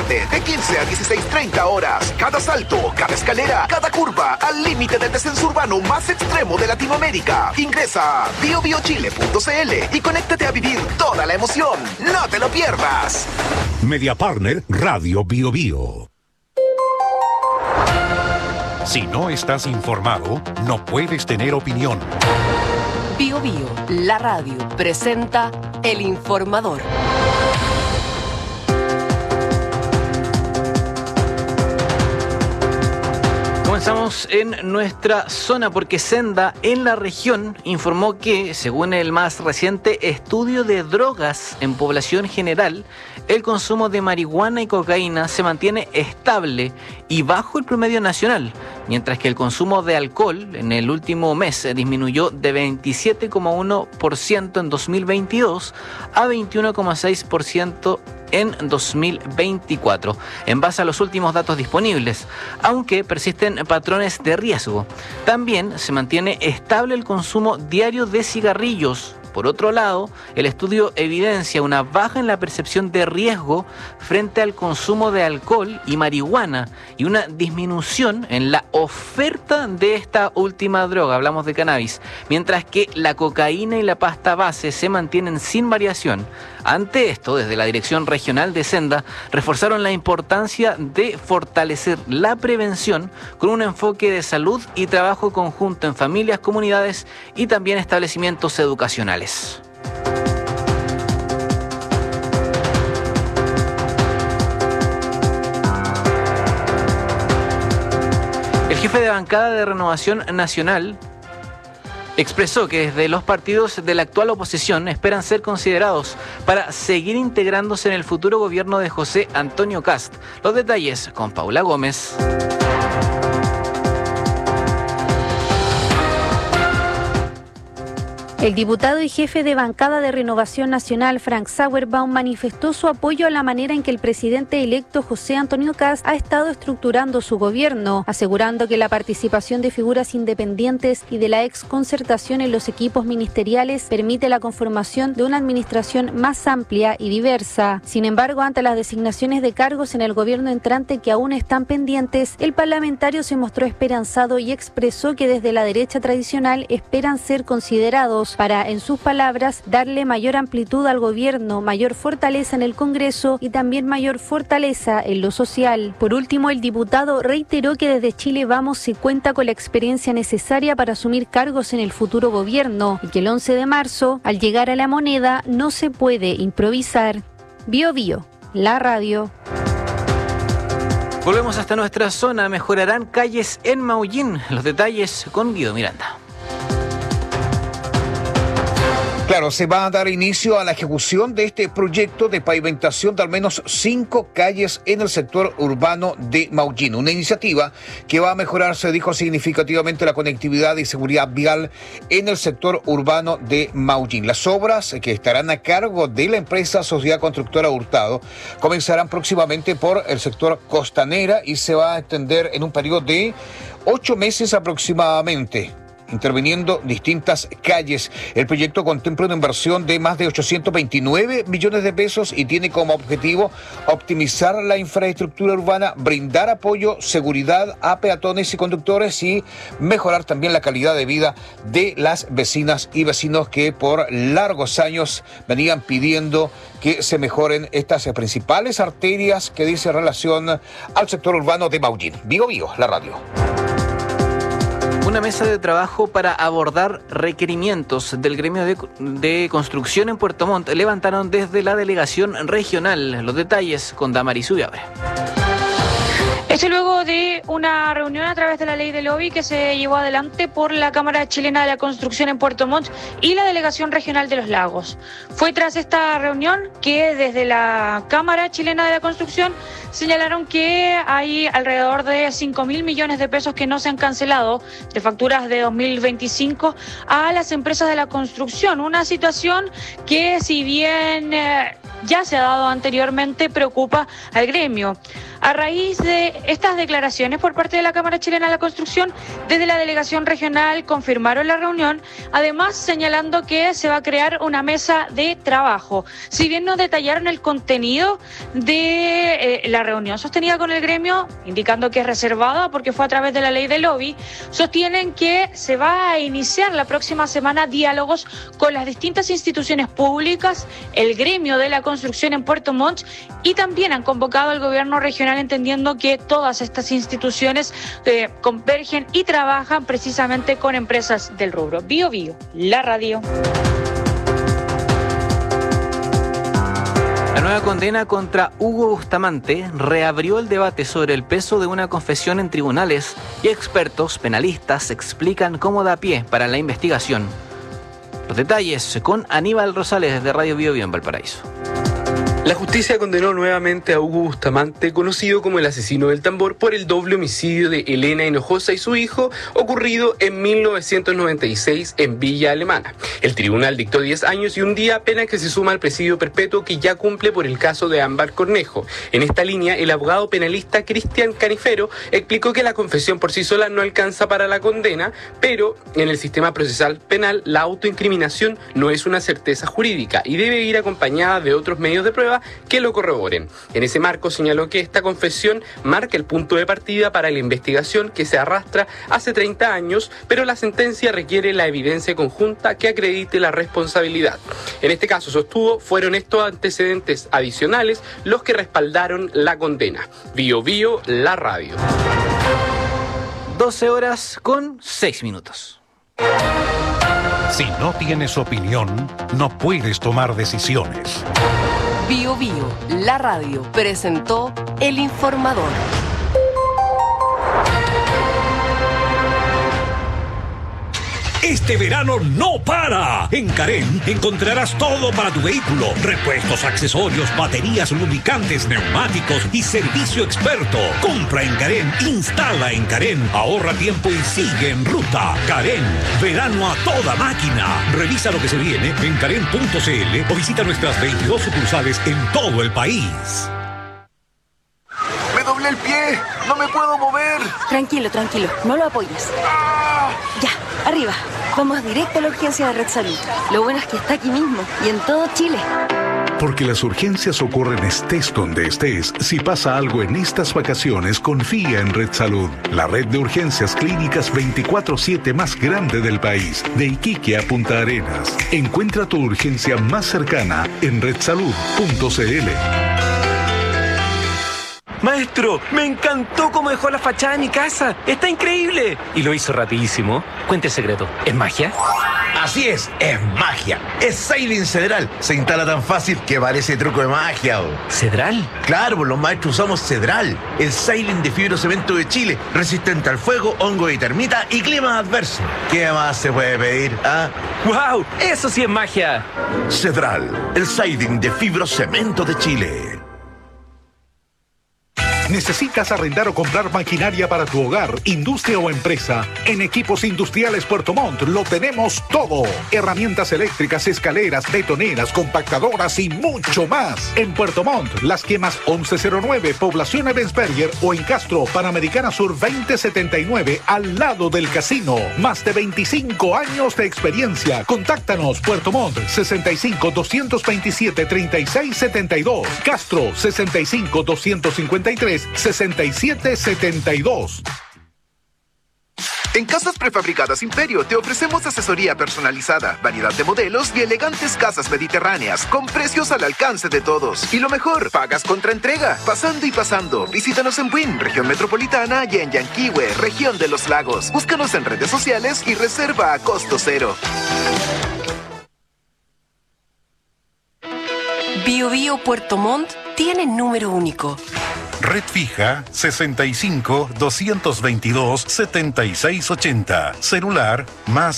tarde, de 15 a 16:30 horas. Cada salto, cada escalera, cada curva, al límite del descenso urbano más extremo de Latinoamérica. Ingresa a biobiochile.cl y conéctate a vivir toda la emoción. ¡No te lo pierdas! Media Partner Radio Bio Bio. Si no estás informado, no puedes tener opinión. Bio Bio, la radio, presenta El Informador. Comenzamos en nuestra zona porque Senda en la región informó que, según el más reciente estudio de drogas en población general, el consumo de marihuana y cocaína se mantiene estable y bajo el promedio nacional, mientras que el consumo de alcohol en el último mes disminuyó de 27,1% en 2022 a 21,6% en 2024, en base a los últimos datos disponibles, aunque persisten patrones de riesgo. También se mantiene estable el consumo diario de cigarrillos. Por otro lado, el estudio evidencia una baja en la percepción de riesgo frente al consumo de alcohol y marihuana y una disminución en la oferta de esta última droga, hablamos de cannabis, mientras que la cocaína y la pasta base se mantienen sin variación. Ante esto, desde la Dirección Regional de Senda, reforzaron la importancia de fortalecer la prevención con un enfoque de salud y trabajo conjunto en familias, comunidades y también establecimientos educacionales. El jefe de bancada de Renovación Nacional expresó que desde los partidos de la actual oposición esperan ser considerados para seguir integrándose en el futuro gobierno de José Antonio Kast. Los detalles con Paula Gómez. El diputado y jefe de bancada de Renovación Nacional, Frank Sauerbaum, manifestó su apoyo a la manera en que el presidente electo José Antonio Kast ha estado estructurando su gobierno, asegurando que la participación de figuras independientes y de la exconcertación en los equipos ministeriales permite la conformación de una administración más amplia y diversa. Sin embargo, ante las designaciones de cargos en el gobierno entrante que aún están pendientes, el parlamentario se mostró esperanzado y expresó que desde la derecha tradicional esperan ser considerados para, en sus palabras, darle mayor amplitud al gobierno, mayor fortaleza en el Congreso y también mayor fortaleza en lo social. Por último, el diputado reiteró que desde Chile Vamos se cuenta con la experiencia necesaria para asumir cargos en el futuro gobierno y que el 11 de marzo, al llegar a la moneda, no se puede improvisar. Bio Bio, la radio. Volvemos hasta nuestra zona. Mejorarán calles en Maullín. Los detalles con Guido Miranda. Claro, se va a dar inicio a la ejecución de este proyecto de pavimentación de al menos 5 calles en el sector urbano de Maullín. Una iniciativa que va a mejorar, se dijo, significativamente la conectividad y seguridad vial en el sector urbano de Maullín. Las obras, que estarán a cargo de la empresa Sociedad Constructora Hurtado, comenzarán próximamente por el sector Costanera y se va a extender en un periodo de 8 meses aproximadamente, interviniendo distintas calles. El proyecto contempla una inversión de más de 829 millones de pesos y tiene como objetivo optimizar la infraestructura urbana, brindar apoyo, seguridad a peatones y conductores y mejorar también la calidad de vida de las vecinas y vecinos que por largos años venían pidiendo que se mejoren estas principales arterias que dice relación al sector urbano de Maullín. Bio Bio, la radio. Una mesa de trabajo para abordar requerimientos del gremio de construcción en Puerto Montt levantaron desde la delegación regional. Los detalles con Damaris Ubiabre. Esto luego de una reunión a través de la ley de lobby que se llevó adelante por la Cámara Chilena de la Construcción en Puerto Montt y la Delegación Regional de los Lagos. Fue tras esta reunión que desde la Cámara Chilena de la Construcción señalaron que hay alrededor de 5.000 millones de pesos que no se han cancelado de facturas de 2025 a las empresas de la construcción. Una situación que, si bien ya se ha dado anteriormente, preocupa al gremio. A raíz de estas declaraciones por parte de la Cámara Chilena de la Construcción, desde la delegación regional confirmaron la reunión, además señalando que se va a crear una mesa de trabajo. Si bien no detallaron el contenido de la reunión sostenida con el gremio, indicando que es reservada porque fue a través de la ley de lobby, sostienen que se va a iniciar la próxima semana diálogos con las distintas instituciones públicas, el gremio de la construcción en Puerto Montt, y también han convocado al gobierno regional, entendiendo que todas estas instituciones convergen y trabajan precisamente con empresas del rubro. Bio Bio, la radio. La nueva condena contra Hugo Bustamante reabrió el debate sobre el peso de una confesión en tribunales, y expertos penalistas explican cómo da pie para la investigación. Los detalles con Aníbal Rosales desde Radio Bio Bio en Valparaíso. La justicia condenó nuevamente a Hugo Bustamante, conocido como el asesino del tambor, por el doble homicidio de Elena Hinojosa y su hijo, ocurrido en 1996 en Villa Alemana. El tribunal dictó 10 años y un día, pena que se suma al presidio perpetuo que ya cumple por el caso de Ámbar Cornejo. En esta línea, el abogado penalista Cristian Canifero explicó que la confesión por sí sola no alcanza para la condena, pero en el sistema procesal penal la autoincriminación no es una certeza jurídica y debe ir acompañada de otros medios de prueba que lo corroboren. En ese marco señaló que esta confesión marca el punto de partida para la investigación que se arrastra hace 30 años, pero la sentencia requiere la evidencia conjunta que acredite la responsabilidad. En este caso, sostuvo, fueron estos antecedentes adicionales los que respaldaron la condena. Bio Bio, la radio. 12:06. Si no tienes opinión, no puedes tomar decisiones. Bio Bio, la radio, presentó El Informador. Este verano no para. En Carén encontrarás todo para tu vehículo: repuestos, accesorios, baterías, lubricantes, neumáticos y servicio experto. Compra en Carén, instala en Carén, ahorra tiempo y sigue en ruta. Carén, verano a toda máquina. Revisa lo que se viene en carén.cl o visita nuestras 22 sucursales en todo el país. ¡Me doblé el pie! ¡No me puedo mover! Tranquilo, no lo apoyes. Ya, arriba. Vamos directo a la urgencia de Red Salud. Lo bueno es que está aquí mismo y en todo Chile. Porque las urgencias ocurren estés donde estés. Si pasa algo en estas vacaciones, confía en Red Salud, la red de urgencias clínicas 24/7 más grande del país, de Iquique a Punta Arenas. Encuentra tu urgencia más cercana en redsalud.cl. Maestro, me encantó cómo dejó la fachada de mi casa. ¡Está increíble! Y lo hizo rapidísimo. Cuente el secreto. ¿Es magia? Así es magia. Es Siding Cedral. Se instala tan fácil que parece truco de magia. ¿Cedral? Claro, pues los maestros usamos Cedral, el Siding de fibrocemento de Chile, resistente al fuego, hongo y termita y clima adverso. ¿Qué más se puede pedir? ¡Wow! ¡Eso sí es magia! Cedral, el Siding de fibrocemento de Chile. ¿Necesitas arrendar o comprar maquinaria para tu hogar, industria o empresa? En Equipos Industriales Puerto Montt lo tenemos todo. Herramientas eléctricas, escaleras, betoneras, compactadoras y mucho más. En Puerto Montt, Las Quemas 1109, Población Ebensberger, o en Castro, Panamericana Sur 2079, al lado del casino. Más de 25 años de experiencia. Contáctanos. Puerto Montt, 65-227-3672. Castro, 65-253-6772. En Casas Prefabricadas Imperio te ofrecemos asesoría personalizada, variedad de modelos y elegantes casas mediterráneas con precios al alcance de todos. Y lo mejor, pagas contra entrega. Pasando y pasando. Visítanos en Buin, región metropolitana, y en Yanquihue, región de los lagos. Búscanos en redes sociales y reserva a costo cero. Bio Bio Puerto Montt tiene número único. Red fija 65-222-7680. Celular más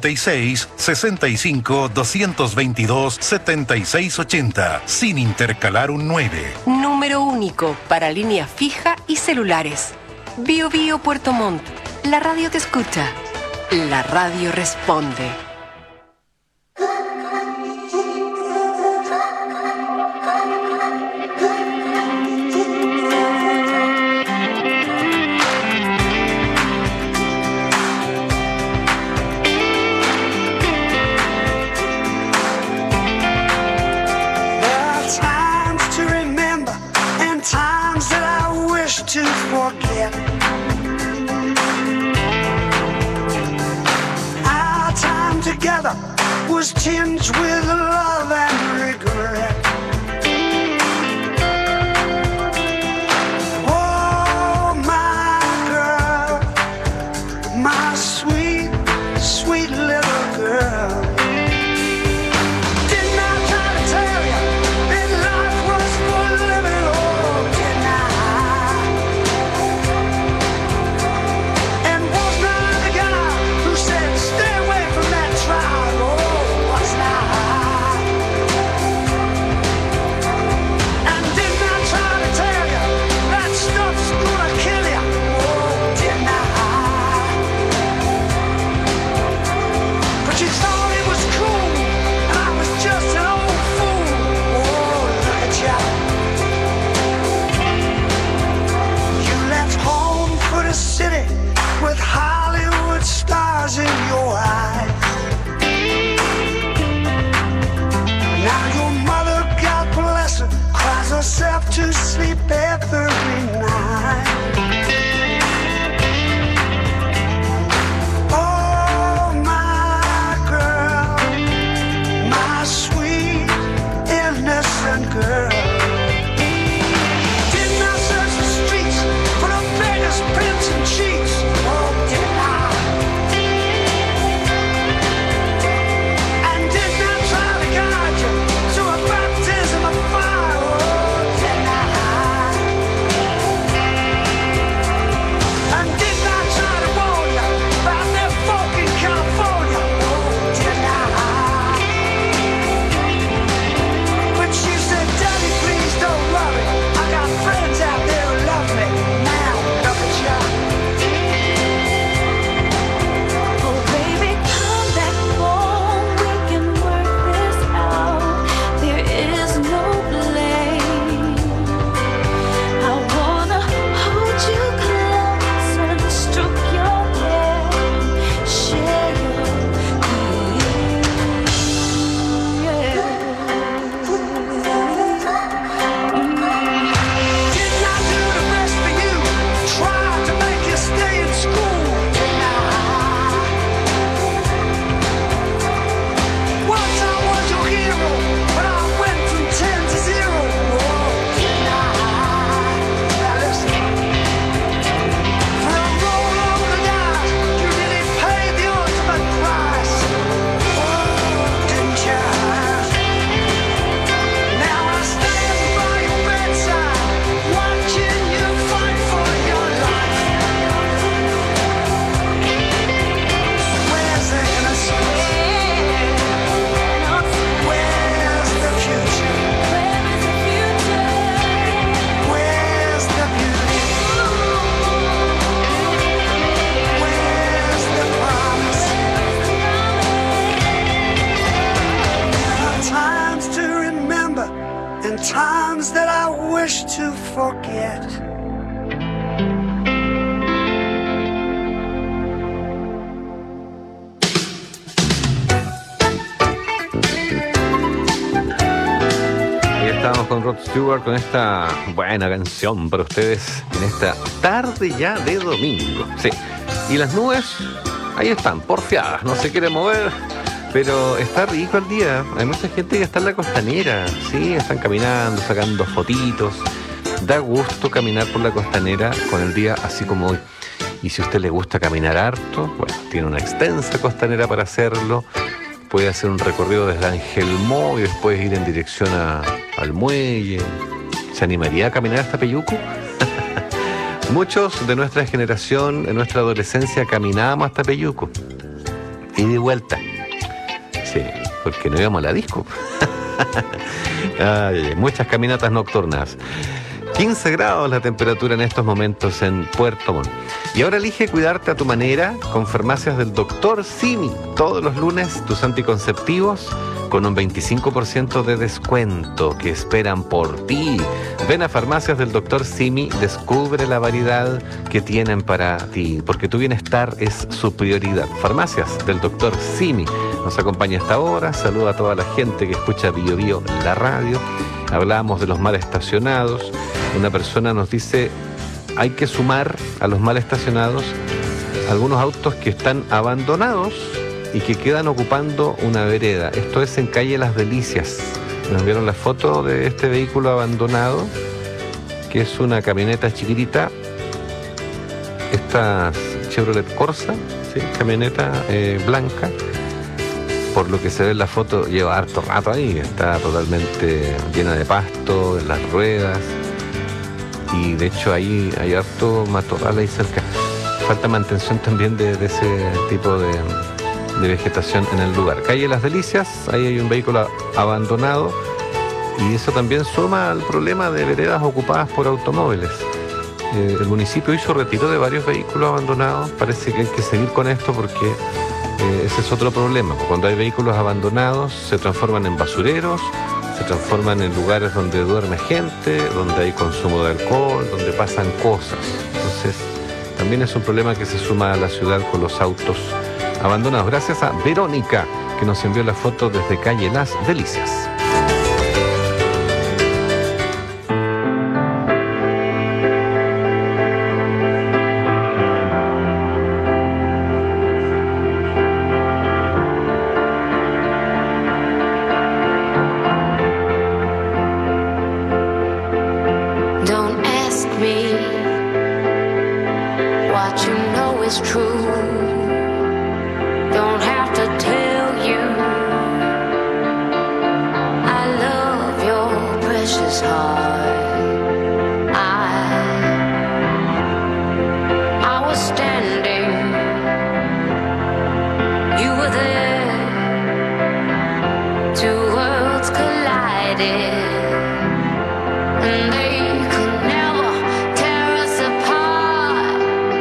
56-65-222-7680. Sin intercalar un 9. Número único para línea fija y celulares. Bio Bio Puerto Montt. La radio te escucha. La radio responde. to forget. Our time together was tinged with love and regret. Oh, my girl, my sweet, sweet little girl. Didn't I try to tell you that life was for living? Oh, didn't I? And wasn't I the guy who said stay away from that tribe? Oh, wasn't I? And didn't I try to tell you that stuff's gonna kill you? Oh, didn't I? But you thought it was cool, and I was just an old fool. Oh, look at ya. You left home for the city with Hollywood stars in your eyes. Now your mother, God bless her, cries herself to sleep every night. Oh, my girl, my sweet, innocent girl. Didn't I search the streets for the biggest pimps and cheats? Oh, didn't I? And didn't I try to guide you to a baptism of fire? Oh, didn't I? And didn't I try to warn you about them folk in California? Oh, didn't I? But you said, Daddy, please don't worry. I got friends out there who love me. Now, look at ya. Oh, baby, come back home. We can work this out. There is no blame. I wanna hold you close and stroke your hair, share your Didn't I do the best for you? Try to make you stay in school. Didn't I? Once I was your hero, but I went from 10 to 0. Oh, didn't I? Now listen. For a roll over the dice, you really paid the ultimate price. Oh, didn't you? Now I stand by your bedside, watching you fight for your life. Where's the innocence? Where's the future? Where's the beauty? Where's the promise? There are times to remember and times that I wish to forget. Ahí estábamos con Rod Stewart con esta buena canción para ustedes en esta tarde ya de domingo. Sí. Y las nubes, ahí están, porfiadas, no se quieren mover, pero está rico el día. Hay mucha gente que está en la costanera, sí, están caminando, sacando fotitos. Da gusto caminar por la costanera con el día así como hoy. Y si a usted le gusta caminar harto, bueno, tiene una extensa costanera para hacerlo. Puede hacer un recorrido desde Angelmó y después ir en dirección al muelle. ¿Se animaría a caminar hasta Peyuco? Muchos de nuestra generación, en nuestra adolescencia, caminábamos hasta Peyuco. Y de vuelta. Sí, porque no íbamos a la disco. Ay, muchas caminatas nocturnas. 15 grados la temperatura en estos momentos en Puerto Montt. Y ahora elige cuidarte a tu manera con farmacias del Dr. Simi. Todos los lunes tus anticonceptivos con un 25% de descuento que esperan por ti. Ven a farmacias del Dr. Simi, descubre la variedad que tienen para ti, porque tu bienestar es su prioridad. Farmacias del Dr. Simi nos acompaña hasta ahora. Saluda a toda la gente que escucha Bio Bio, la radio. Hablábamos de los mal estacionados. Una persona nos dice: hay que sumar a los mal estacionados algunos autos que están abandonados y que quedan ocupando una vereda. Esto es en calle Las Delicias. Nos enviaron la foto de este vehículo abandonado, que es una camioneta chiquitita, esta Chevrolet Corsa, ¿sí? Camioneta blanca. Por lo que se ve en la foto, lleva harto rato ahí, está totalmente llena de pasto, en las ruedas, y de hecho ahí hay harto matorral ahí cerca. Falta mantención también de ese tipo de vegetación en el lugar. Calle Las Delicias, ahí hay un vehículo abandonado, y eso también suma al problema de veredas ocupadas por automóviles. El municipio hizo retiro de varios vehículos abandonados. Parece que hay que seguir con esto porque ese es otro problema. Cuando hay vehículos abandonados se transforman en basureros, se transforman en lugares donde duerme gente, donde hay consumo de alcohol, donde pasan cosas. Entonces también es un problema que se suma a la ciudad con los autos abandonados. Gracias a Verónica, que nos envió la foto desde calle Las Delicias. Don't ask me what you know is true. Don't have to tell you I love your precious heart. I was standing, you were there. Two worlds collided, and they could never tear us apart.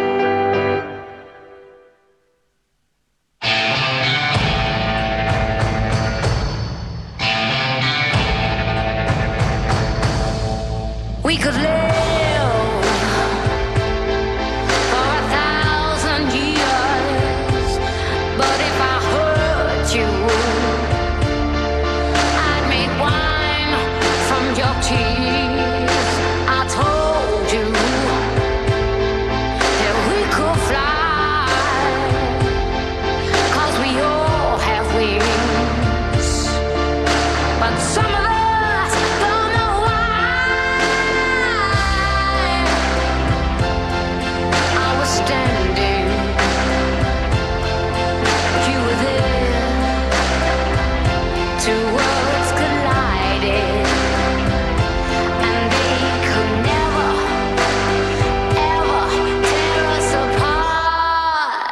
We could live for 1,000 years, but if I hurt you, I'd make wine from your tears. I told you that we could fly, 'cause we all have wings, but some of us don't know why. I was standing, you were there. Two worlds collided, and they could never, ever tear us apart.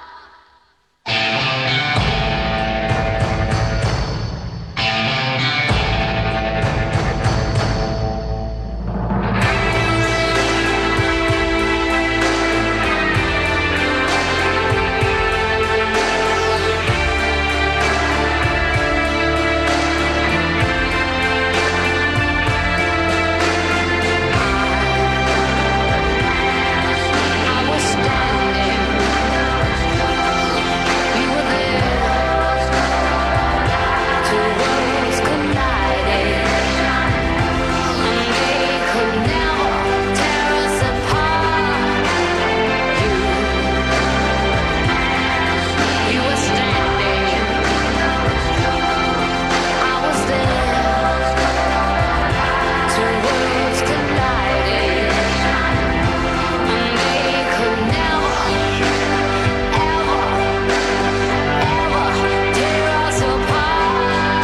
I was standing, you were there. Two worlds collided, and they could never tear us apart. You were standing, I was there. Two worlds collided, and they could never, ever, ever tear us apart.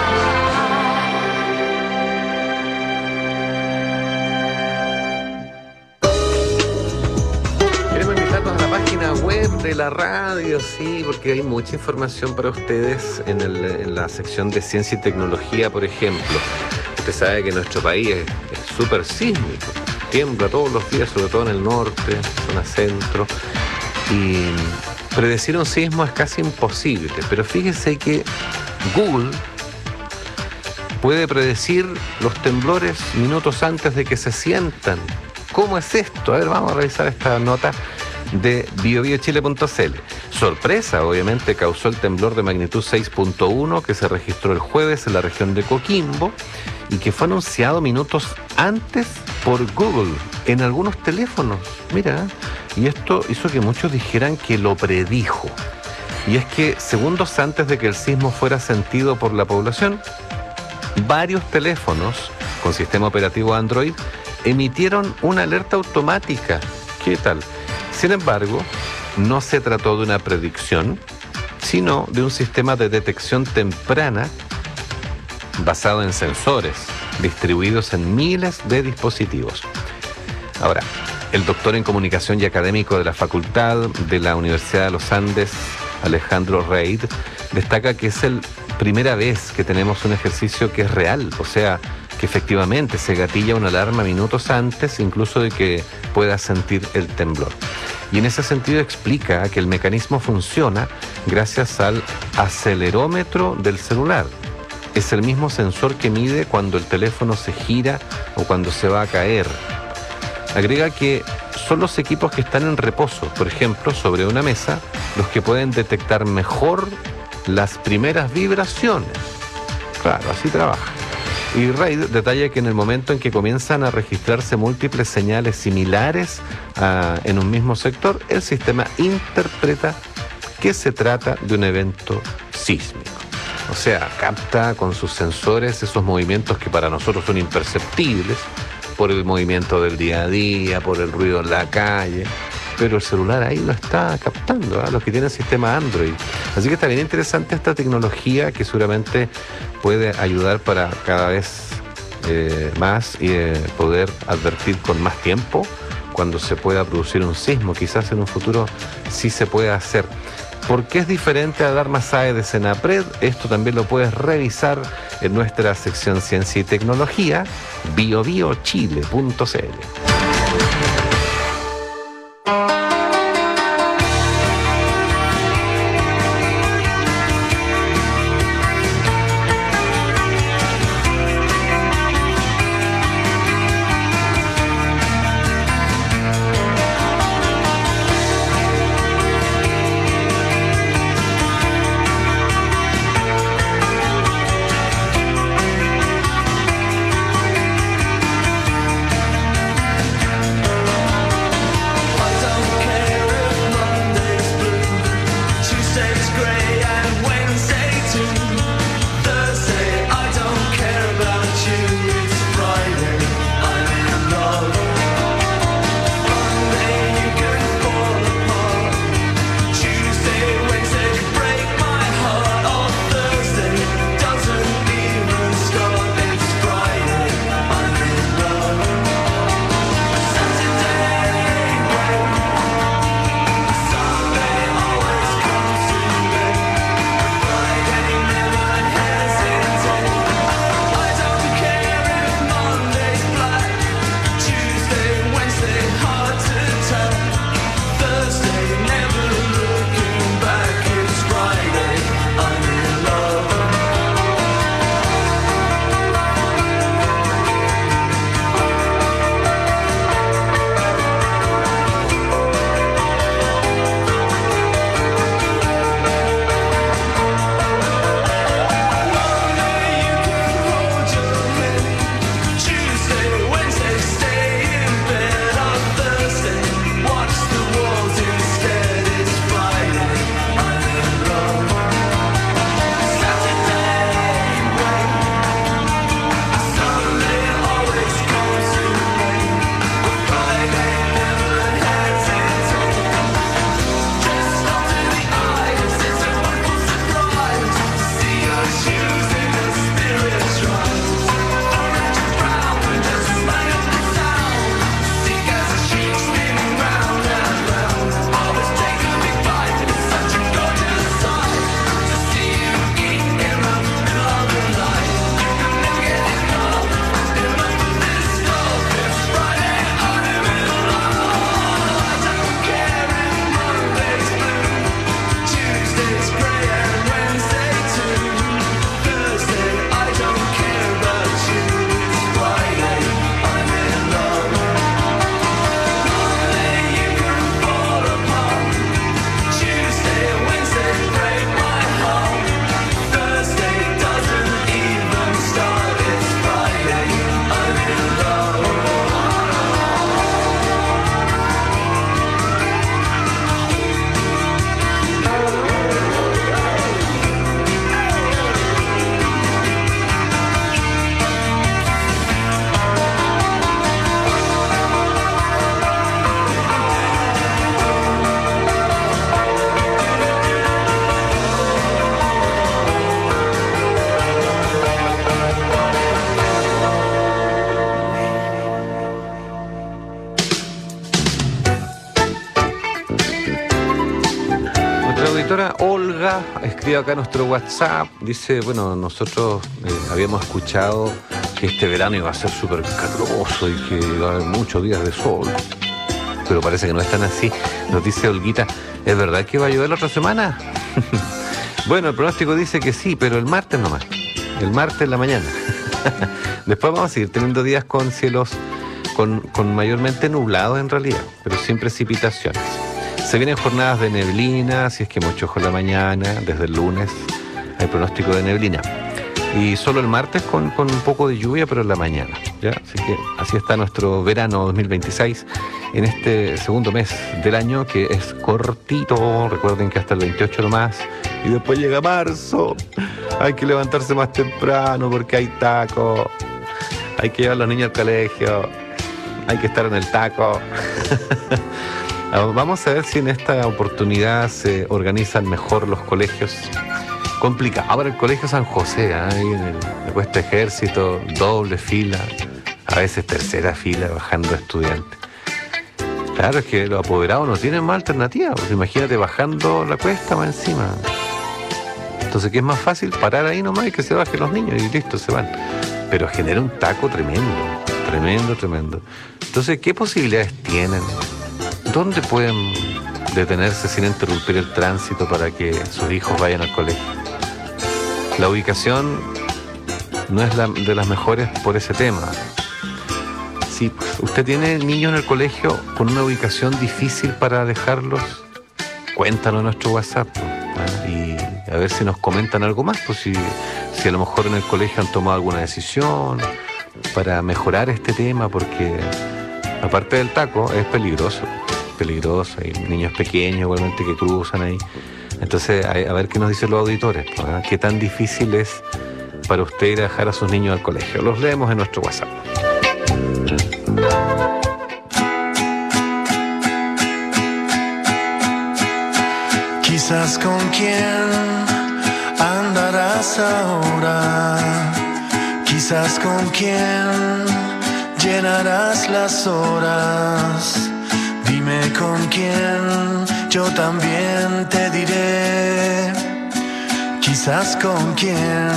Queremos invitarlos a la página web de la radio, sí, porque hay mucha información para ustedes en la sección de ciencia y tecnología, por ejemplo. Usted sabe que nuestro país es súper sísmico, tiembla todos los días, sobre todo en el norte, zona centro, y predecir un sismo es casi imposible, pero fíjese que Google puede predecir los temblores minutos antes de que se sientan. ¿Cómo es esto? A ver, vamos a revisar esta nota de biobiochile.cl. Sorpresa, obviamente, causó el temblor de magnitud 6.1 que se registró el jueves en la región de Coquimbo y que fue anunciado minutos antes por Google en algunos teléfonos. Mira, y esto hizo que muchos dijeran que lo predijo. Y es que segundos antes de que el sismo fuera sentido por la población, varios teléfonos con sistema operativo Android emitieron una alerta automática. ¿Qué tal? Sin embargo, no se trató de una predicción, sino de un sistema de detección temprana basado en sensores distribuidos en miles de dispositivos. Ahora, el doctor en comunicación y académico de la Facultad de la Universidad de los Andes, Alejandro Reid, destaca que es la primera vez que tenemos un ejercicio que es real, o sea, que efectivamente se gatilla una alarma minutos antes incluso de que pueda sentir el temblor. Y en ese sentido explica que el mecanismo funciona gracias al acelerómetro del celular. Es el mismo sensor que mide cuando el teléfono se gira o cuando se va a caer. Agrega que son los equipos que están en reposo, por ejemplo, sobre una mesa, los que pueden detectar mejor las primeras vibraciones. Claro, así trabaja. Y Reid detalla que en el momento en que comienzan a registrarse múltiples señales similares en un mismo sector, el sistema interpreta que se trata de un evento sísmico. O sea, capta con sus sensores esos movimientos que para nosotros son imperceptibles, por el movimiento del día a día, por el ruido en la calle, pero el celular ahí lo está captando, los que tienen sistema Android. Así que está bien interesante esta tecnología que seguramente puede ayudar para cada vez más poder advertir con más tiempo cuando se pueda producir un sismo. Quizás en un futuro sí se pueda hacer. ¿Por qué es diferente a Alarma SAE de Senapred? Esto también lo puedes revisar en nuestra sección Ciencia y Tecnología, biobiochile.cl. I don't auditora Olga escribe acá a nuestro WhatsApp. Dice, bueno, nosotros habíamos escuchado que este verano iba a ser súper caluroso y que iba a haber muchos días de sol. Pero parece que no es tan así. Nos dice Olguita, ¿es verdad que va a llover la otra semana? Bueno, el pronóstico dice que sí, pero el martes nomás. El martes en la mañana. Después vamos a seguir teniendo días con cielos con mayormente nublados en realidad, pero sin precipitaciones. Se vienen jornadas de neblina, si es que mucho ojo en la mañana, desde el lunes hay pronóstico de neblina. Y solo el martes con un poco de lluvia, pero en la mañana, ¿ya? Así que así está nuestro verano 2026 en este segundo mes del año, que es cortito. Recuerden que hasta el 28 nomás, y después llega marzo. Hay que levantarse más temprano porque hay taco. Hay que llevar a los niños al colegio. Hay que estar en el taco. Vamos a ver si en esta oportunidad se organizan mejor los colegios. Complicado. Ahora el colegio San José, ahí en la Cuesta Ejército, doble fila, a veces tercera fila, bajando estudiantes. Claro, es que los apoderados no tienen más alternativa. Pues imagínate bajando la cuesta más encima. Entonces, ¿qué es más fácil? Parar ahí nomás y que se bajen los niños y listo, se van. Pero genera un taco tremendo. Entonces, ¿qué posibilidades tienen? ¿Dónde pueden detenerse sin interrumpir el tránsito para que sus hijos vayan al colegio? La ubicación no es de las mejores por ese tema. Si usted tiene niños en el colegio con una ubicación difícil para dejarlos, cuéntanos en nuestro WhatsApp, ¿no? Y a ver si nos comentan algo más, pues si a lo mejor en el colegio han tomado alguna decisión para mejorar este tema, porque aparte del taco es peligroso, hay niños pequeños igualmente que cruzan ahí. Entonces, a ver qué nos dicen los auditores, ¿no? ¿Qué tan difícil es para usted ir a dejar a sus niños al colegio? Los leemos en nuestro WhatsApp. Quizás con quién andarás ahora, quizás con quién llenarás las horas. Dime con quién, yo también te diré, quizás con quién,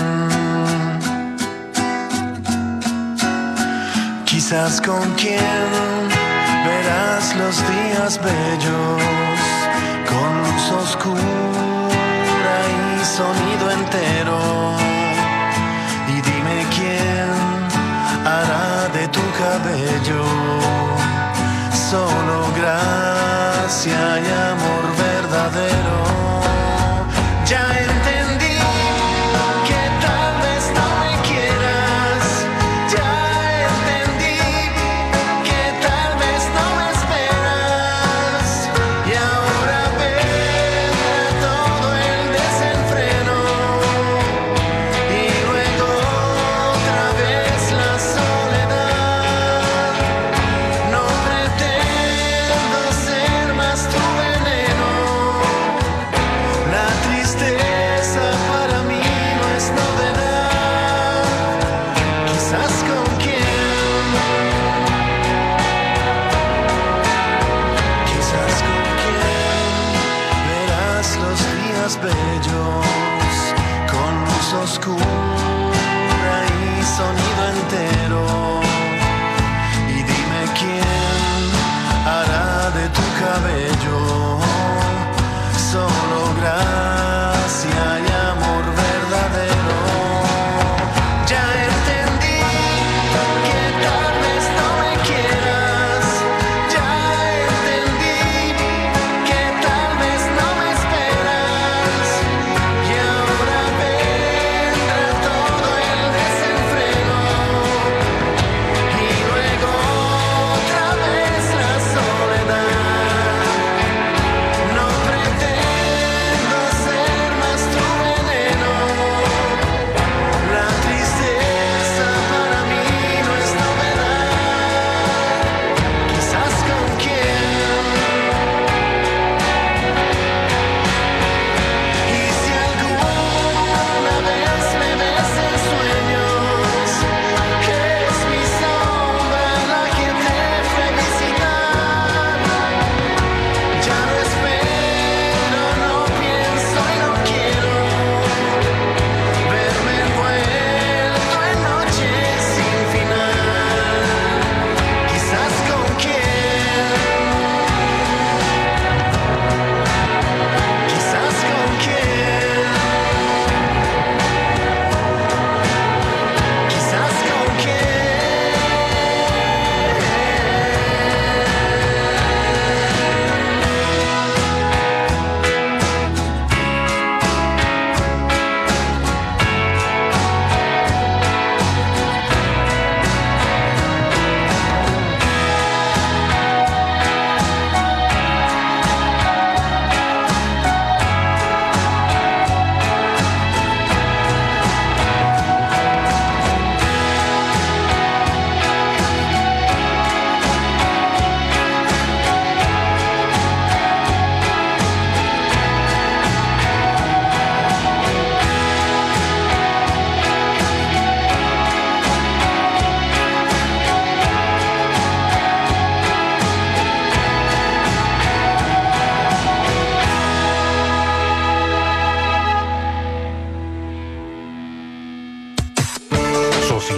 quizás con quién verás los días bellos, con luz oscura y sonido entero. Y dime quién hará de tu cabello solo gracia y amor verdadero. Ya entendí que tal vez no me quieras, ya entendí que tal vez no me esperas, y ahora vendrá todo el desenfreno y luego otra vez la soledad. No pretendo ser más tu veneno, la tristeza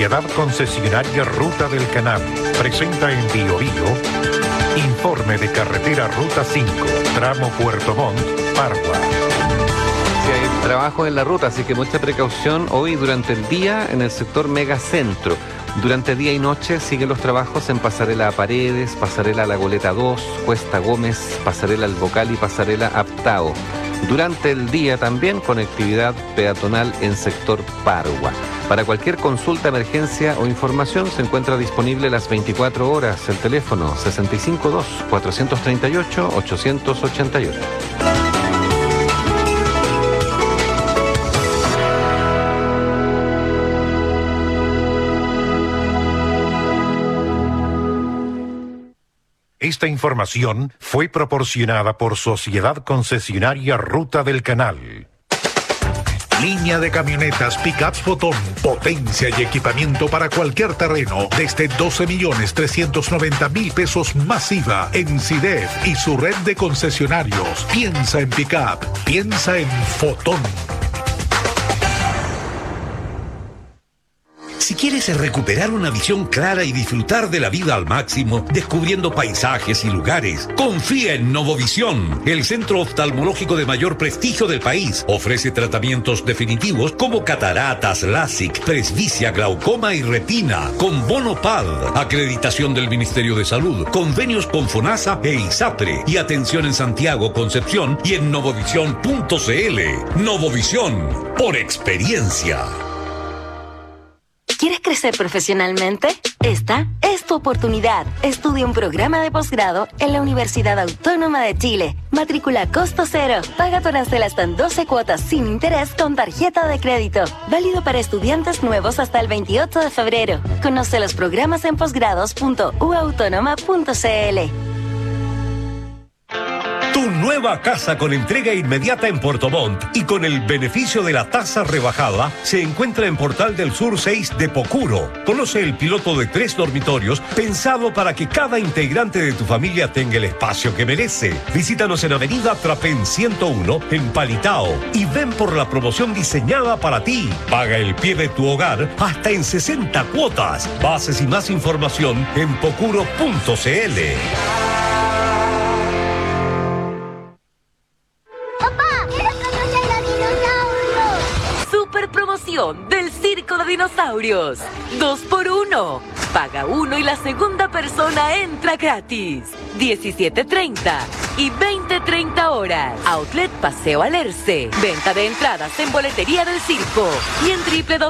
Sociedad Concesionaria Ruta del Canal presenta en Bio informe de carretera Ruta 5, tramo Puerto Montt, Pargua. Sí, hay trabajo en la ruta, así que mucha precaución hoy durante el día en el sector Megacentro. Durante día y noche siguen los trabajos en Pasarela a Paredes, Pasarela a la Goleta 2, Cuesta Gómez, Pasarela al Bocal y Pasarela Aptao. Durante el día también conectividad peatonal en sector Pargua. Para cualquier consulta, emergencia o información se encuentra disponible las 24 horas el teléfono 652-438-888. Esta información fue proporcionada por Sociedad Concesionaria Ruta del Canal. Línea de camionetas Pickups Botón, potencia y equipamiento para cualquier terreno, desde 12.390.000 pesos masiva en CIDEF y su red de concesionarios. Piensa en Pickup, piensa en Fotón. Si quieres recuperar una visión clara y disfrutar de la vida al máximo, descubriendo paisajes y lugares, confía en Novovisión, el centro oftalmológico de mayor prestigio del país. Ofrece tratamientos definitivos como cataratas, LASIK, presbicia, glaucoma y retina, con bono PAD, acreditación del Ministerio de Salud, convenios con FONASA e ISAPRE, y atención en Santiago, Concepción y en novovisión.cl. Novovisión, por experiencia. ¿Quieres crecer profesionalmente? Esta es tu oportunidad. Estudia un programa de posgrado en la Universidad Autónoma de Chile. Matrícula a costo cero. Paga tu arancel hasta en 12 cuotas sin interés con tarjeta de crédito. Válido para estudiantes nuevos hasta el 28 de febrero. Conoce los programas en posgrados.uautonoma.cl. Tu nueva casa con entrega inmediata en Puerto Montt y con el beneficio de la tasa rebajada se encuentra en Portal del Sur 6 de Pocuro. Conoce el piloto de 3 dormitorios pensado para que cada integrante de tu familia tenga el espacio que merece. Visítanos en Avenida Trapén 101 en Palitao y ven por la promoción diseñada para ti. Paga el pie de tu hogar hasta en 60 cuotas. Bases y más información en pocuro.cl. Promoción del Circo de Dinosaurios. 2x1. Paga uno y la segunda persona entra gratis. 17:30 y 20:30 horas. Outlet Paseo Alerce. Venta de entradas en boletería del circo y en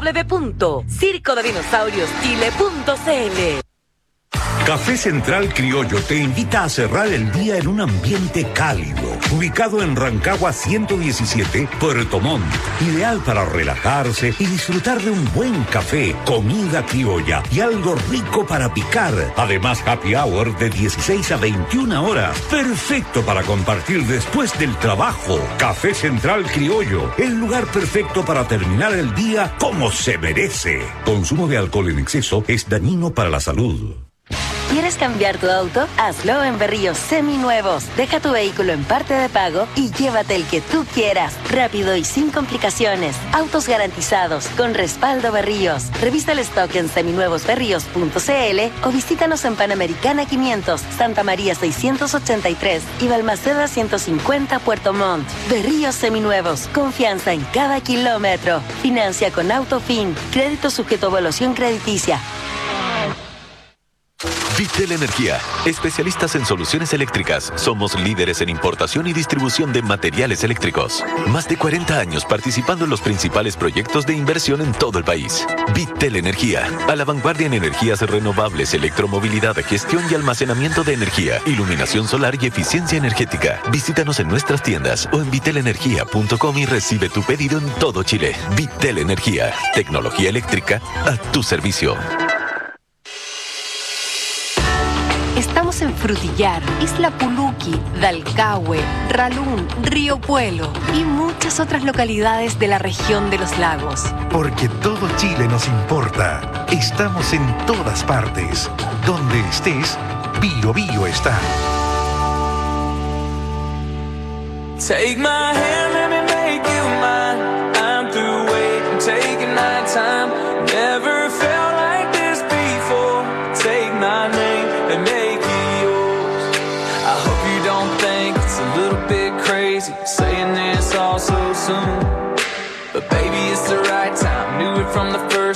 www.circodedinosaurioschile.cl. Café Central Criollo te invita a cerrar el día en un ambiente cálido, ubicado en Rancagua 117, Puerto Montt. Ideal para relajarse y disfrutar de un buen café, comida criolla y algo rico para picar. Además, happy hour de 16 a 21 horas. Perfecto para compartir después del trabajo. Café Central Criollo, el lugar perfecto para terminar el día como se merece. Consumo de alcohol en exceso es dañino para la salud. ¿Quieres cambiar tu auto? Hazlo en Berríos Seminuevos. Deja tu vehículo en parte de pago y llévate el que tú quieras. Rápido y sin complicaciones. Autos garantizados con respaldo Berríos. Revisa el stock en seminuevosberríos.cl o visítanos en Panamericana 500, Santa María 683 y Balmaceda 150, Puerto Montt. Berríos Seminuevos. Confianza en cada kilómetro. Financia con Autofin. Crédito sujeto a evaluación crediticia. Vitel Energía, especialistas en soluciones eléctricas. Somos líderes en importación y distribución de materiales eléctricos. Más de 40 años participando en los principales proyectos de inversión en todo el país. Vitel Energía, a la vanguardia en energías renovables, electromovilidad, gestión y almacenamiento de energía, iluminación solar y eficiencia energética. Visítanos en nuestras tiendas o en vitelenergia.com y recibe tu pedido en todo Chile. Vitel Energía, tecnología eléctrica a tu servicio. Estamos en Frutillar, Isla Puluqui, Dalcahue, Ralún, Río Puelo y muchas otras localidades de la región de los lagos. Porque todo Chile nos importa. Estamos en todas partes. Donde estés, Bio Bio está. Take my hand, let me make you mine. I'm through waiting, taking my time. Never felt like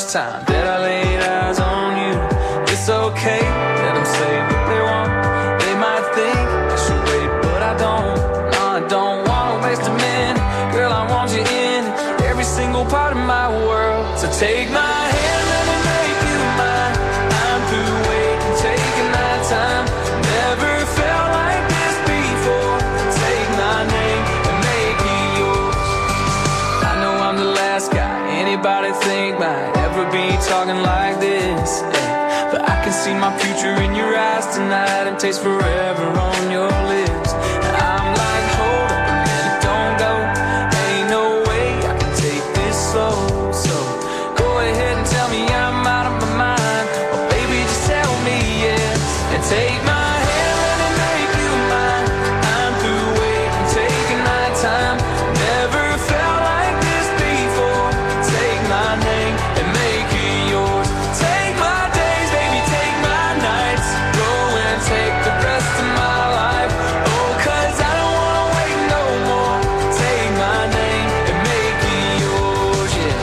last time that I laid eyes on you. It's okay, let them say what they want. They might think I should wait, but I don't. No, I don't wanna waste a minute. Girl, I want you in every single part of my world. So take my hand, let me make you mine. I'm through waiting, taking my time. Never felt like this before. Take my name and make it yours. I know I'm the last guy anybody think might ever be talking like this, yeah. But I can see my future in your eyes tonight and taste forever on your lips. I'm like, hold up a minute, don't go. Ain't no way I can take this slow. So go ahead and tell me I'm out of my mind, or baby just tell me yes and take my hand, let me make you mine. I'm through waiting, taking my time. Never felt like this before. Take my name and make it yours. Take my days, baby, take my nights. Go and take the rest of my life. Oh, 'cause I don't wanna wait no more. Take my name and make it yours, yeah.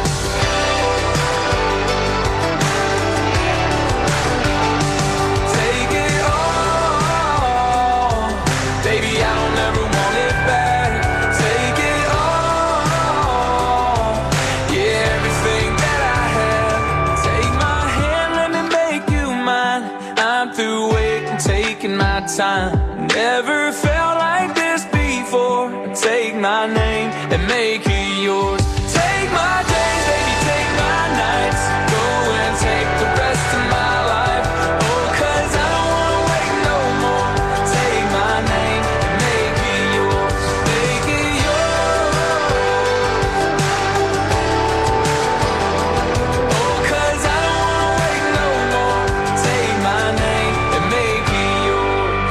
Take it all, baby, I don't ever want it back. Take it all, yeah, everything that I have. Take my hand, let me make you mine. I'm through waiting, taking my time. Never felt like this before. Take my name and make it yours. Take my days, baby, take my nights. Go and take the rest of my life. Oh, 'cause I don't wanna wait no more. Take my name and make it yours. Make it yours. Oh, 'cause I don't wanna wait no more. Take my name and make it yours.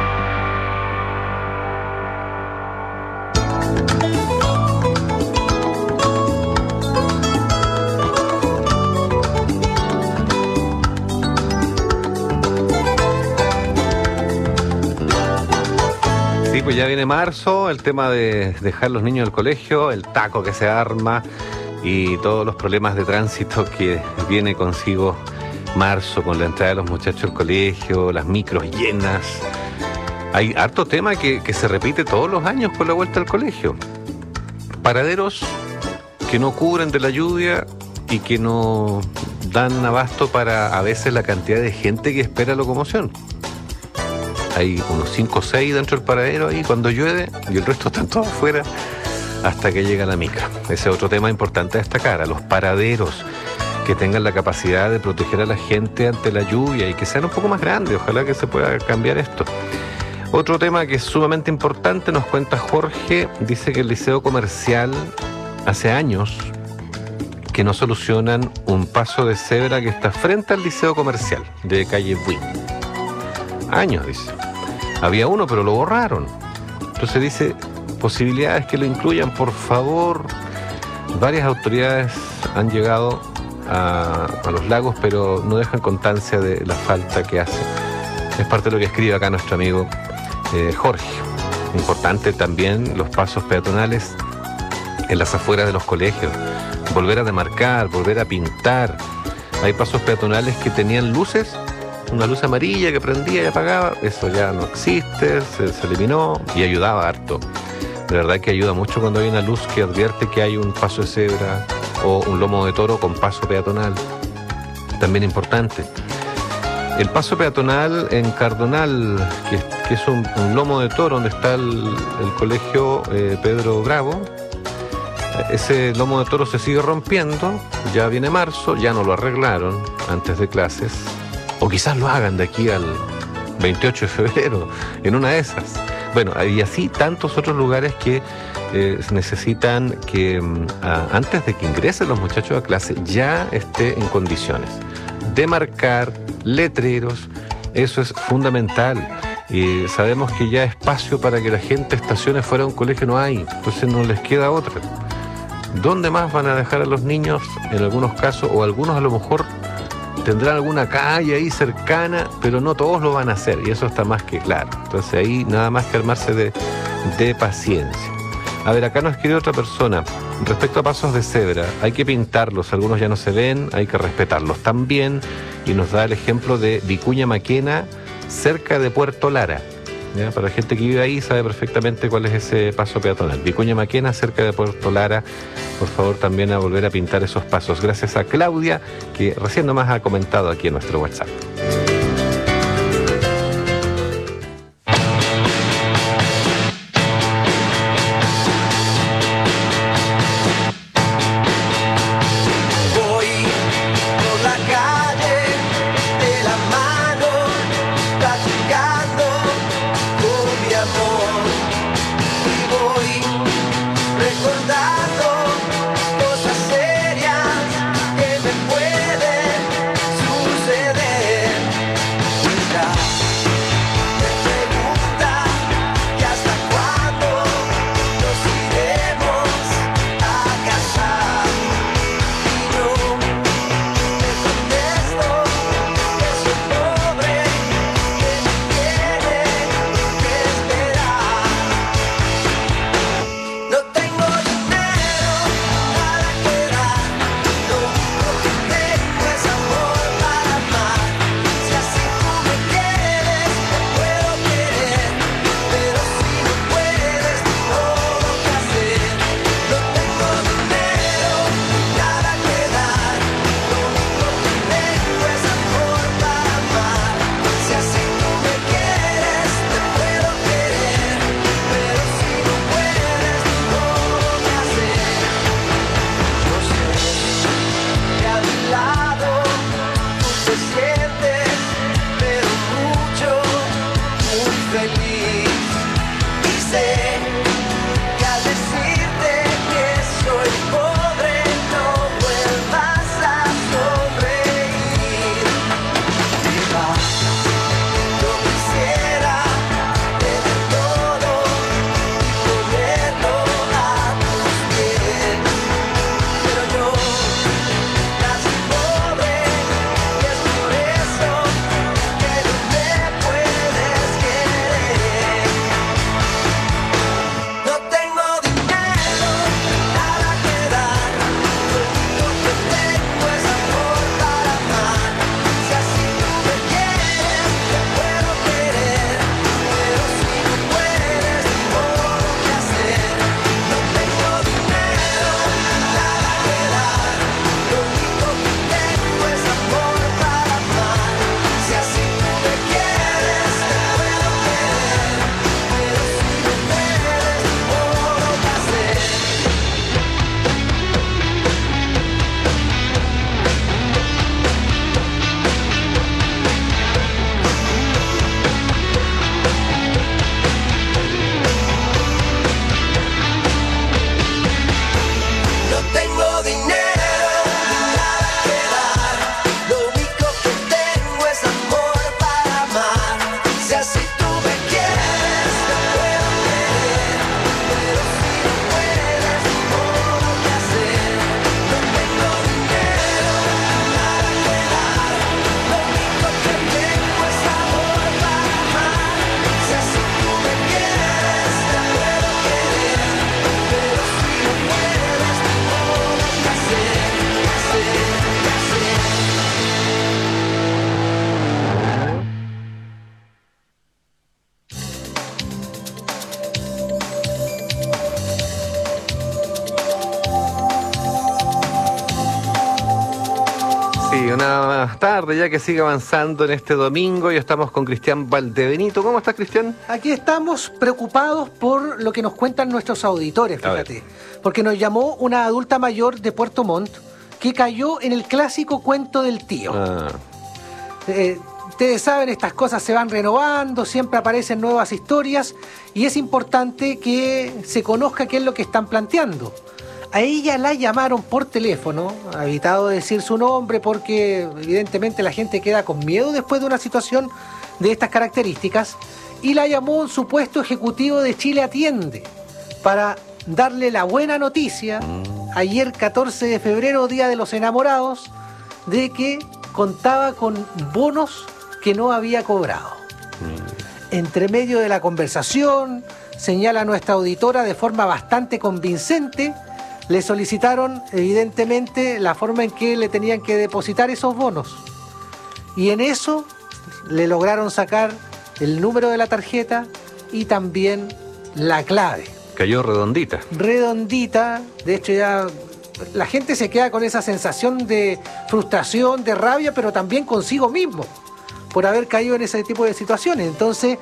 Sí, pues ya viene marzo, el tema de dejar los niños al colegio, el taco que se arma y todos los problemas de tránsito que viene consigo marzo con la entrada de los muchachos al colegio, las micros llenas. Hay harto tema que se repite todos los años por la vuelta al colegio. Paraderos que no cubren de la lluvia y que no dan abasto para a veces la cantidad de gente que espera locomoción. Hay unos 5 o 6 dentro del paradero ahí cuando llueve y el resto están todos afuera hasta que llega la micro. Ese es otro tema importante a destacar, a los paraderos que tengan la capacidad de proteger a la gente ante la lluvia y que sean un poco más grandes. Ojalá que se pueda cambiar esto. Otro tema que es sumamente importante, nos cuenta Jorge, dice que el Liceo Comercial hace años que no solucionan un paso de cebra que está frente al Liceo Comercial de calle Buin. Años, dice. Había uno, pero lo borraron. Entonces dice, posibilidades que lo incluyan, por favor. Varias autoridades han llegado a los lagos, pero no dejan constancia de la falta que hace. Es parte de lo que escribe acá nuestro amigo Jorge. Importante también los pasos peatonales en las afueras de los colegios. Volver a demarcar, volver a pintar. Hay pasos peatonales que tenían luces, una luz amarilla que prendía y apagaba. Eso ya no existe, se eliminó y ayudaba harto. De verdad que ayuda mucho cuando hay una luz que advierte que hay un paso de cebra o un lomo de toro con paso peatonal. También importante. El paso peatonal en Cardonal, que es un lomo de toro donde está el colegio Pedro Bravo. Ese lomo de toro se sigue rompiendo, ya viene marzo, ya no lo arreglaron antes de clases, o quizás lo hagan de aquí al 28 de febrero, en una de esas. Bueno, hay así tantos otros lugares que necesitan que antes de que ingresen los muchachos a clase ya esté en condiciones de marcar letreros. Eso es fundamental. Y sabemos que ya espacio para que la gente estacione fuera de un colegio no hay, entonces no les queda otra. ¿Dónde más van a dejar a los niños? En algunos casos, o algunos a lo mejor tendrán alguna calle ahí cercana, pero no todos lo van a hacer, y eso está más que claro. Entonces ahí nada más que armarse de paciencia. A ver, acá nos escribe otra persona. Respecto a pasos de cebra, hay que pintarlos, algunos ya no se ven, hay que respetarlos también. Y nos da el ejemplo de Vicuña Maquena, cerca de Puerto Lara. ¿Ya? Para la gente que vive ahí sabe perfectamente cuál es ese paso peatonal. Vicuña Maquena, cerca de Puerto Lara. Por favor, también a volver a pintar esos pasos. Gracias a Claudia, que recién nomás ha comentado aquí en nuestro WhatsApp. Voy por la calle de la mano, platicando con mi amor. Y voy recordando cosas serias que me pueden suceder. Ya me pregunta que hasta cuándo nos iremos a casar. Y yo le contesto que soy pobre, que no tiene que esperar. No tengo dinero, nada que dar, lo único que tengo es amor para amar. Si así tú me quieres, te puedo querer, pero si no puedes, ni modo que hacer. No tengo dinero, nada que dar, lo único que tengo es amor para amar. Si así tú me quieres, te puedo querer, pero si no puedes, ni modo que hacer. Yo sé que a mi lado tú te sientes, pero mucho, muy feliz. Y sé que al decirte que soy pobre, no vuelvas a sonreír. Viva, yo quisiera tener todo y ponerlo a tus pies, pero yo nací pobre y es por eso que no me puedes querer. No tengo dinero, nada que dar, lo único que tengo es amor para amar. Si así tú me quieres, te puedo querer, pero si no puedes, ni modo que hacer. No tengo dinero, nada que dar, lo único que tengo es amor para amar. Si así tú me quieres, te puedo querer, pero si no puedes, ni modo que hacer. No tengo dinero, nada que dar, lo único que tengo es amor para amar. Si así tú me quieres, te puedo querer, pero si no puedes, ni modo que hacer. No tengo dinero, nada que dar, lo único que tengo es amor para amar. Si así tú me quieres, te puedo querer, pero si no puedes, ni modo que hacer, hacer. Sí, una tarde ya que sigue avanzando en este domingo y estamos con Cristian Valdebenito. ¿Cómo estás, Cristian? Aquí estamos preocupados por lo que nos cuentan nuestros auditores, A ver. fíjate. Porque nos llamó una adulta mayor de Puerto Montt que cayó en el clásico cuento del tío. Ustedes saben, estas cosas se van renovando, siempre aparecen nuevas historias y es importante que se conozca qué es lo que están planteando. A ella la llamaron por teléfono, ha evitado decir su nombre porque evidentemente la gente queda con miedo después de una situación de estas características, y la llamó un supuesto ejecutivo de Chile Atiende para darle la buena noticia, ayer 14 de febrero, Día de los Enamorados, de que contaba con bonos que no había cobrado. entre medio de la conversación, señala nuestra auditora de forma bastante convincente, le solicitaron evidentemente la forma en que le tenían que depositar esos bonos. Y en eso le lograron sacar el número de la tarjeta y también la clave. Cayó redondita. Redondita, de hecho ya la gente se queda con esa sensación de frustración, de rabia, pero también consigo mismo, por haber caído en ese tipo de situaciones. Entonces,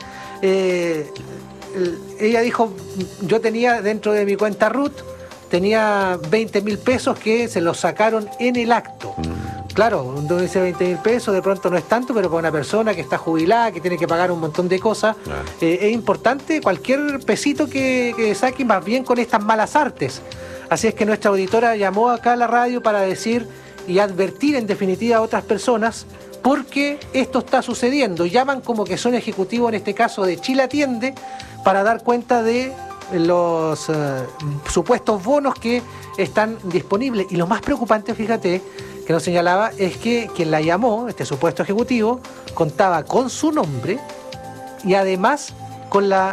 ella dijo, yo tenía dentro de mi cuenta RUT, tenía 20.000 pesos que se los sacaron en el acto. Claro, uno dice 20.000 pesos, de pronto no es tanto, pero para una persona que está jubilada, que tiene que pagar un montón de cosas, es importante cualquier pesito que saque, más bien con estas malas artes. Así es que nuestra auditora llamó acá a la radio para decir y advertir en definitiva a otras personas porque esto está sucediendo. Llaman como que son ejecutivos, en este caso de Chile Atiende, para dar cuenta de los supuestos bonos que están disponibles. Y lo más preocupante, fíjate, que nos señalaba, es que quien la llamó, este supuesto ejecutivo, contaba con su nombre y además con la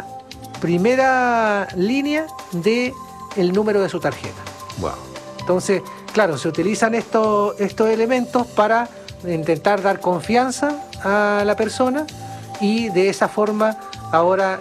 primera línea del número de su tarjeta. Wow. Entonces, claro, se utilizan estos elementos para intentar dar confianza a la persona y de esa forma ahora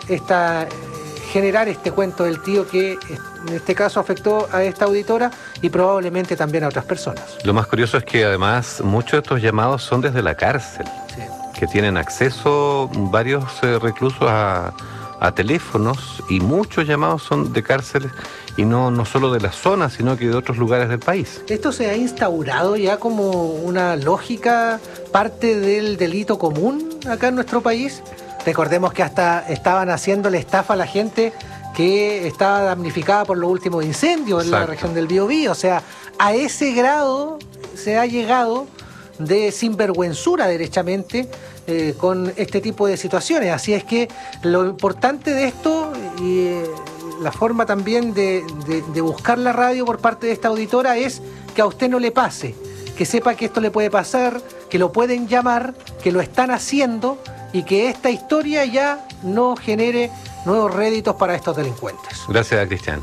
generar este cuento del tío que en este caso afectó a esta auditora y probablemente también a otras personas. Lo más curioso es que además muchos de estos llamados son desde la cárcel, que tienen acceso varios reclusos a teléfonos, y muchos llamados son de cárceles y no solo de la zona, sino que de otros lugares del país. Esto se ha instaurado ya como una lógica, parte del delito común acá en nuestro país. Recordemos que hasta estaban haciéndole estafa a la gente que estaba damnificada por los últimos incendios en la región del Biobío. O sea, a ese grado se ha llegado de sinvergüenzura derechamente con este tipo de situaciones. Así es que lo importante de esto y la forma también de buscar la radio por parte de esta auditora es que a usted no le pase, que sepa que esto le puede pasar, que lo pueden llamar, que lo están haciendo y que esta historia ya no genere nuevos réditos para estos delincuentes. Gracias, Cristian.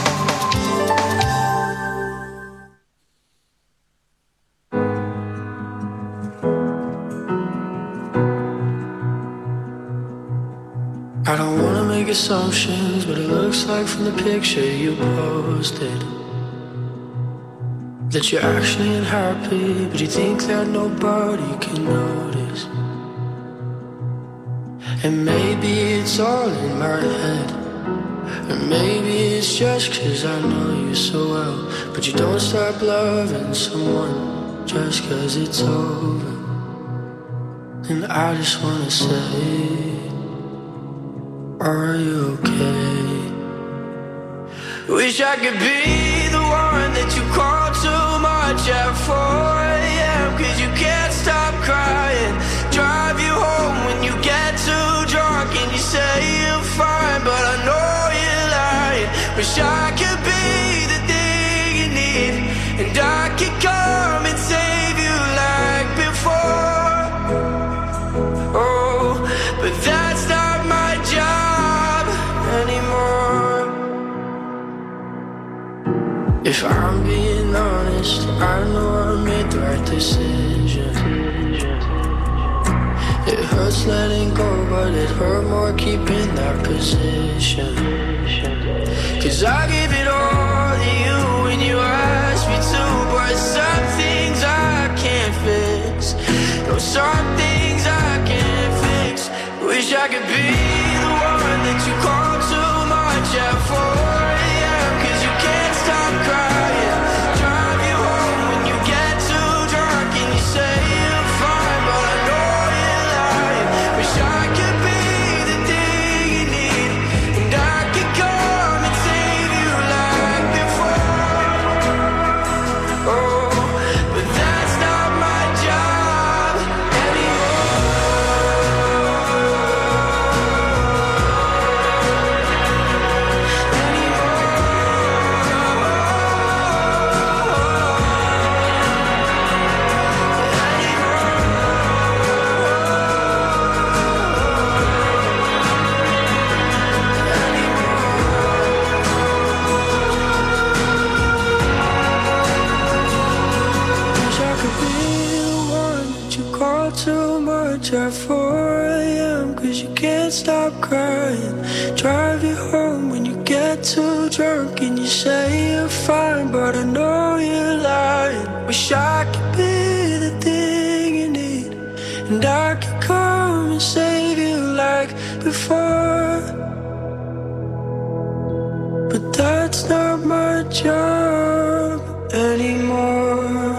I don't wanna make assumptions, but it looks like from the picture you posted that you're actually unhappy, but you think that nobody can notice. And maybe it's all in my head, or maybe it's just 'cause I know you so well. But you don't stop loving someone just 'cause it's over. And I just wanna say, are you okay? Wish I could be the one that you call too much at 4 a.m. 'Cause you can't stop crying. Drive you home when you get too drunk and you say you're fine, but I know you're lying. Wish I could be the thing you need, and I could come and save you like before. Oh, but that's not my job anymore. If I'm being honest, I know I made the right decision. It hurts letting go, but it hurt more keeping that position. 'Cause I gave it all to you when you asked me to, but some things I can't fix. No, some things I can't fix. Wish I could be the one that you call too much at 4 a.m. 'Cause you can't stop crying. Drive you home when you get too drunk and you say you're fine, but I know you're lying. Wish I could be the thing you need, and I could come and save you like before. Oh, but that's not my job anymore. can't stop crying. Drive you home when you get too drunk and you say you're fine, but I know you're lying. Wish I could be the thing you need, and I could come and save you like before, but that's not my job anymore.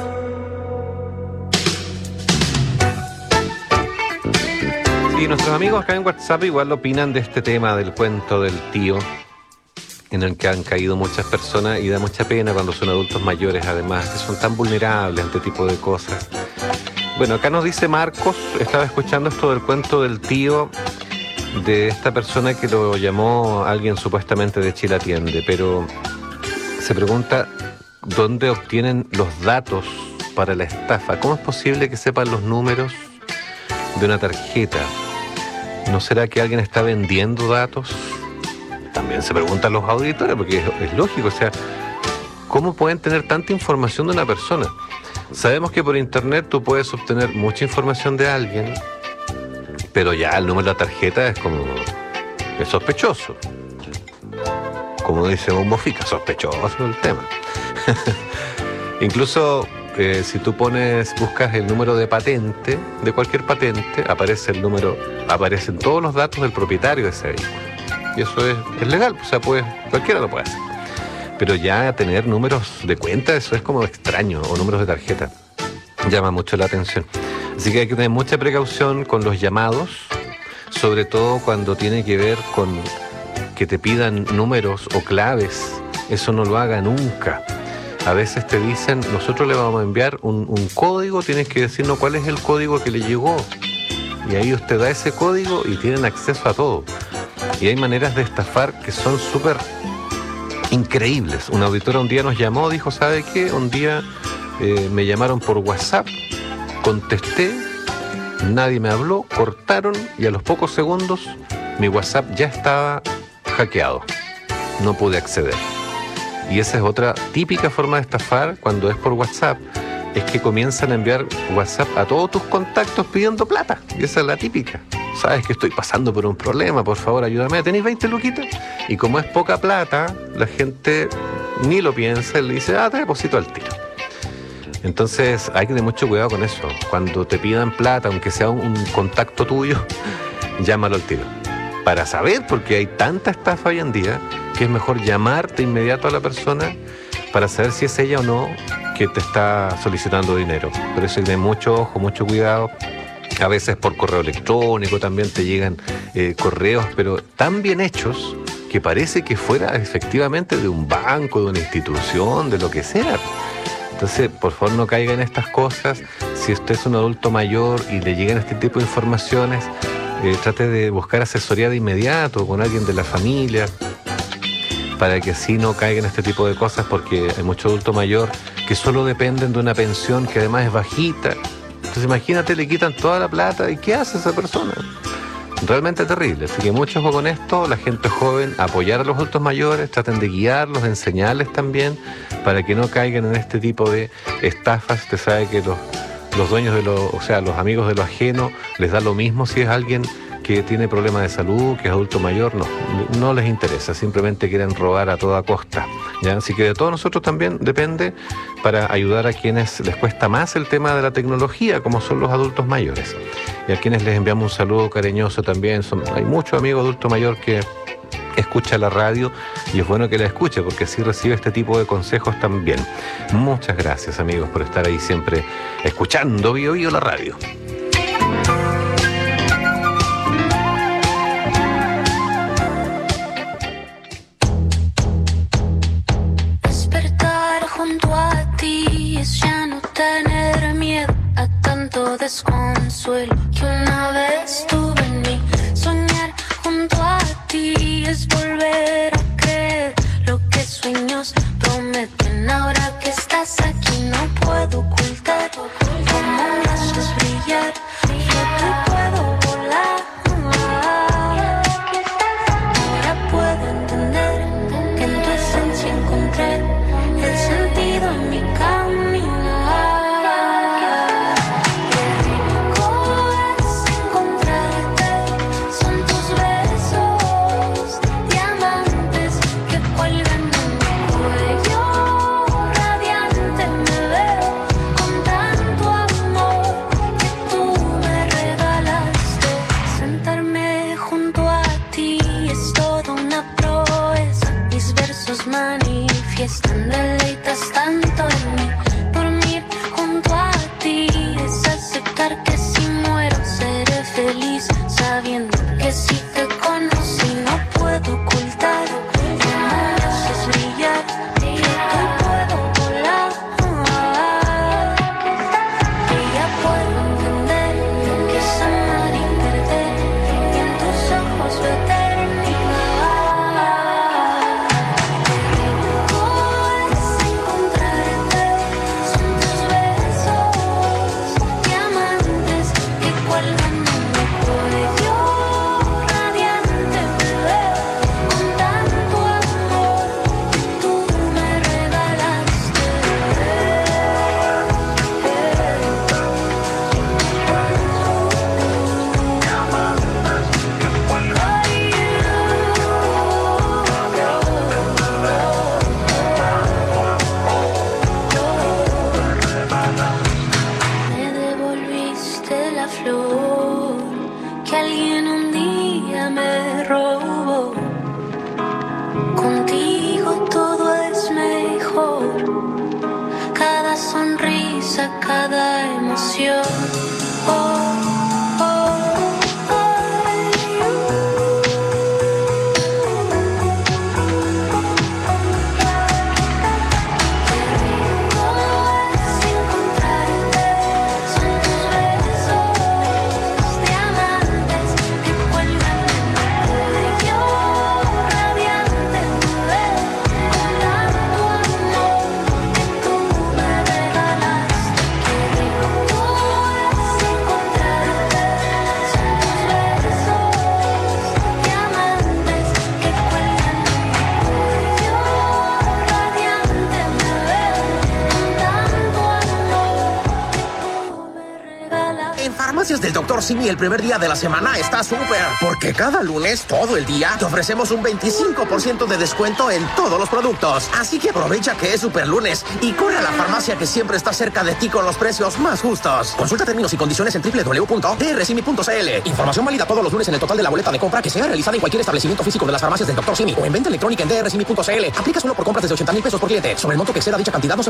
Y nuestros amigos acá en WhatsApp igual opinan de este tema del cuento del tío, en el que han caído muchas personas, y da mucha pena cuando son adultos mayores, además, que son tan vulnerables ante este tipo de cosas. Bueno, acá nos dice Marcos, estaba escuchando esto del cuento del tío, de esta persona que lo llamó alguien supuestamente de Chile Atiende, pero se pregunta dónde obtienen los datos para la estafa. ¿Cómo es posible que sepan los números de una tarjeta? ¿No será que alguien está vendiendo datos? También se preguntan los auditores, porque es lógico, o sea, ¿cómo pueden tener tanta información de una persona? Sabemos que por internet tú puedes obtener mucha información de alguien, pero ya el número de la tarjeta es sospechoso. Como dice un Mofica, sospechoso el tema. Incluso si tú buscas el número de patente, de cualquier patente, aparecen todos los datos del propietario de ese vehículo. Y eso es legal, o sea, cualquiera lo puede hacer. Pero ya tener números de cuenta, eso es como extraño, o números de tarjeta. Llama mucho la atención. Así que hay que tener mucha precaución con los llamados, sobre todo cuando tiene que ver con que te pidan números o claves. Eso no lo haga nunca. A veces te dicen, nosotros le vamos a enviar un código, tienes que decirnos cuál es el código que le llegó. Y ahí usted da ese código y tienen acceso a todo. Y hay maneras de estafar que son súper increíbles. Una auditora un día nos llamó, dijo, ¿sabe qué? Un día me llamaron por WhatsApp, contesté, nadie me habló, cortaron y a los pocos segundos mi WhatsApp ya estaba hackeado. No pude acceder. Y esa es otra típica forma de estafar cuando es por WhatsApp, es que comienzan a enviar WhatsApp a todos tus contactos pidiendo plata. Y esa es la típica. Sabes que estoy pasando por un problema, por favor ayúdame, ¿tenéis 20 luquitas? Y como es poca plata, la gente ni lo piensa y le dice, te deposito al tiro. Entonces hay que tener mucho cuidado con eso. Cuando te pidan plata, aunque sea un contacto tuyo, llámalo al tiro. Para saber, porque hay tanta estafa hoy en día, que es mejor llamar de inmediato a la persona para saber si es ella o no que te está solicitando dinero. Por eso hay que tener mucho ojo, mucho cuidado. A veces por correo electrónico también te llegan correos, pero tan bien hechos que parece que fuera efectivamente de un banco, de una institución, de lo que sea. Entonces, por favor, no caiga en estas cosas. Si usted es un adulto mayor y le llegan este tipo de informaciones, trate de buscar asesoría de inmediato con alguien de la familia para que así no caiga en este tipo de cosas, porque hay mucho adulto mayor que solo dependen de una pensión que además es bajita. Entonces imagínate, le quitan toda la plata y ¿qué hace esa persona? Realmente terrible. Así que mucho ojo con esto, la gente joven, apoyar a los adultos mayores, traten de guiarlos, de enseñarles también para que no caigan en este tipo de estafas. Usted sabe que los dueños los amigos de lo ajeno, les da lo mismo si es alguien que tiene problemas de salud, que es adulto mayor, no les interesa, simplemente quieren robar a toda costa, ¿ya? Así que de todos nosotros también depende para ayudar a quienes les cuesta más el tema de la tecnología, como son los adultos mayores. Y a quienes les enviamos un saludo cariñoso también, hay muchos amigos adultos mayores que escucha la radio y es bueno que la escuche porque así recibe este tipo de consejos también. Muchas gracias, amigos, por estar ahí siempre escuchando Bio Bio la radio. Despertar junto a ti es ya no tener miedo a tanto desconsuelo que una vez tuve en mí. Soñar junto a ti es volver a creer lo que sueños prometen. Ahora que estás aquí no puedo ocultar cómo me haces brillar. es tan deleitas tanto en mí. Dormir junto a ti es aceptar que si muero seré feliz, sabiendo que si te conocí no puedo ocultar. No me haces brillar, que tú puedo volar. Que ya puedo entender lo que es amar y perder, y en tus ojos veo eternidad. Es encontrarte, son tus besos diamantes que cuelgan en mi cuello radiante. Me veo con tanto amor que tú me regalaste. Me devolviste la flor que alguien un día me robó. Contigo todo es mejor, cada sonrisa, cada emoción. En Farmacias del Dr. Simi el primer día de la semana está súper, porque cada lunes, todo el día, te ofrecemos un 25% de descuento en todos los productos. Así que aprovecha que es super lunes y corre a la farmacia que siempre está cerca de ti con los precios más justos. Consulta términos y condiciones en www.drsimi.cl. Información válida todos los lunes en el total de la boleta de compra que sea realizada en cualquier establecimiento físico de las farmacias del Dr. Simi o en venta electrónica en drsimi.cl. Aplica solo por compras desde 80,000 pesos por cliente. Sobre el monto que exceda dicha cantidad no se